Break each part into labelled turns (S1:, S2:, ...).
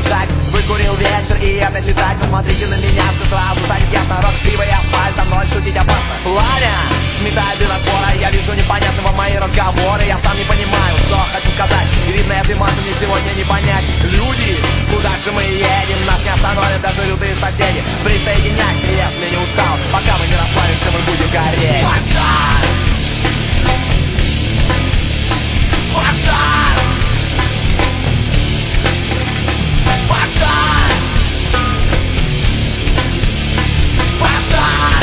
S1: шаг. Выкурил вечер и опять летать. Посмотрите на меня, все сразу станет ясно. Розовый асфальт, со мной шутить опасно. Пламя сметает без разбора. Я вижу непонятного мои разговоры. Я сам не понимаю, что хочу сказать. И видно, этой массы мне сегодня не понять. Люди, куда же мы едем? Нас не остановят даже лютые соседи. Присоединяйся, если не устал. Пока мы не расслабимся, мы будем гореть. Пожар! Пожар! Пожар! Пожар!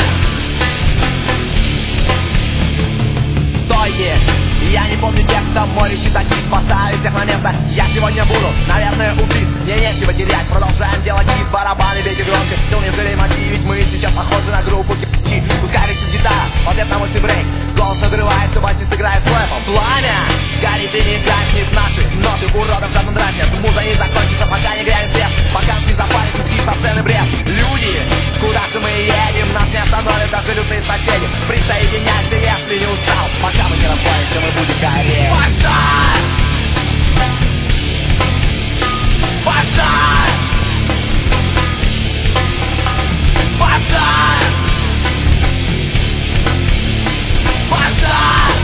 S1: Стойте! Я не помню текста, мой речитатив. Поставить всех на место я сегодня буду, наверное, убит. Мне нечего терять, продолжаем делать хит. Барабаны бейте громко, сил не жалей мочи. Ведь мы сейчас похожи на группу Кирчи. Пускай летит гитара, в ответ на мощный брейк. Голос надрывается, басист играет с рэпом. Пламя! Горит и не гаснет наши ноты уродов жадно дразнят. Муза не закончится, пока не грянет свет. Пока не запалится скид со сцены бред. Люди, куда же мы едем? Нас не остановят даже лютые соседи. Присоединяйся, если не устал. Пока мы не расслабимся, мы будем гореть. Пожар! Пожар! Пожар! Пожар!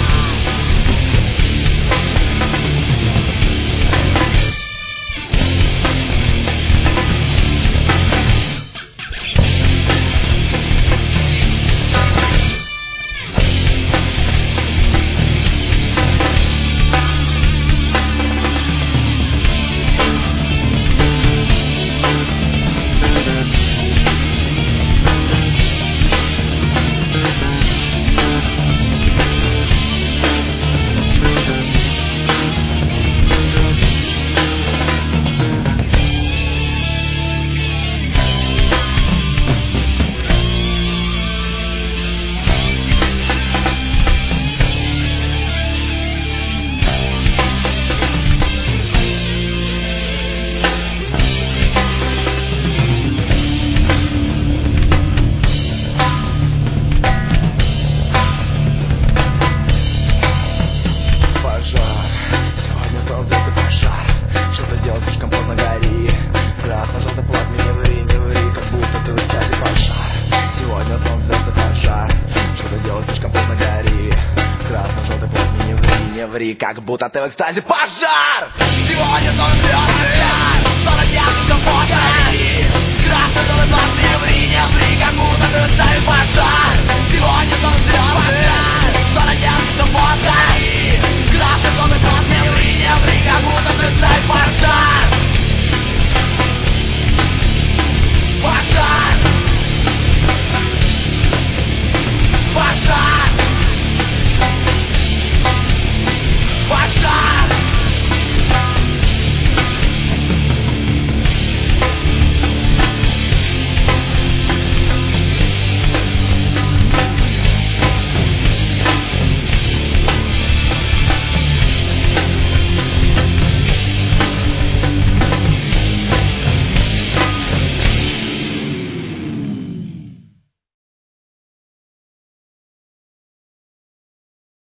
S1: Как будто ты в экстазе. Пожар! Сегодня сон звезды. Сон от слишком поздно. Красно-желтый плат, не ври, как будто ты в экстазе. Пожар! Сегодня сон звезды. Сон от слишком поздно.